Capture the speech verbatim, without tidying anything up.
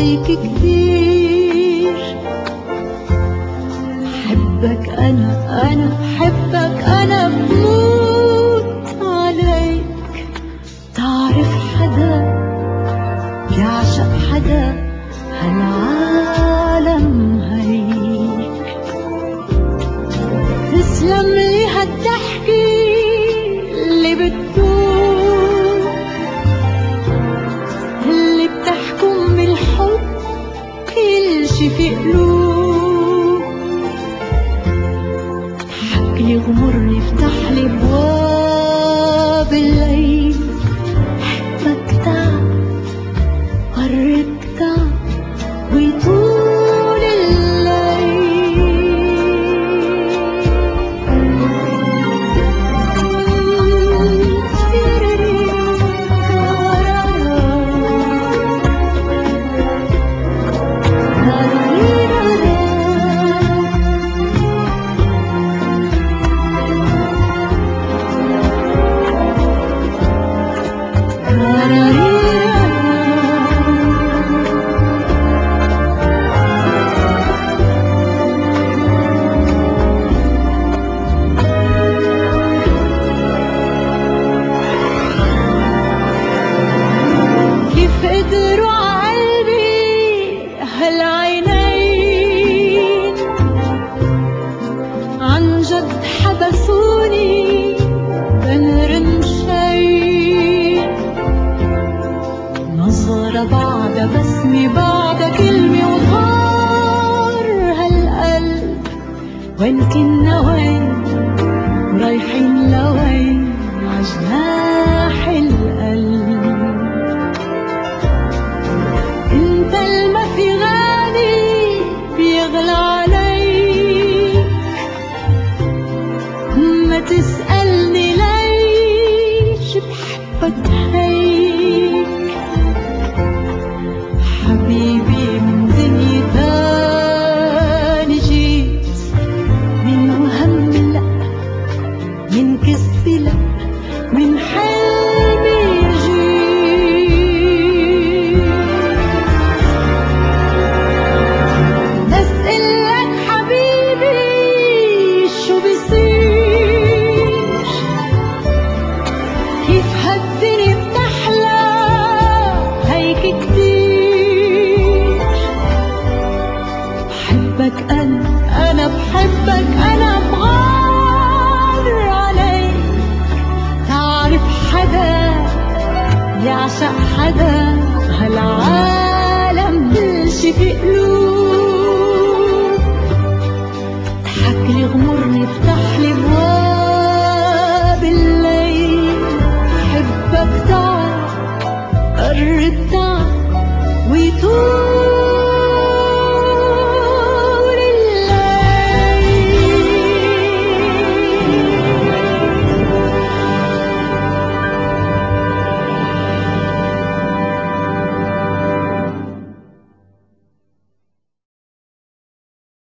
عليك كتير. حبك أنا أنا حبك أنا بموت عليك. تعرف حدا بيعشق حدا هالعالم هيك. تسلم لي هالضحكة اللي بتدوب، اللي بتحكم بالحب كل شي في قلوب. حكلي غمرني افتحلي ابواب الليل. حبك تعب قرب تعب ويطول قدروا عقلبي هالعينين. عن جد حبسوني بين رمشين. نظرة بعد بسمة بعد كلمة وطار هالقلب. وين كنا وين رايحين لوين عجناح القلب. انت الما في غالي بيغلى عليك. ما تسألني ليش بحبك هيك. حبيبي من دنيا تاني جيت. من وهم لا من كذب لا من حلمي جيت. بسألك حبيبي شو بصير. كيف هالدنيا بتحلى هيك كتير. بحبك أنا أنا بحبك أنا بغار عليك. تعرف حدا يعشق حدا هالعالم كل شي في قلوب.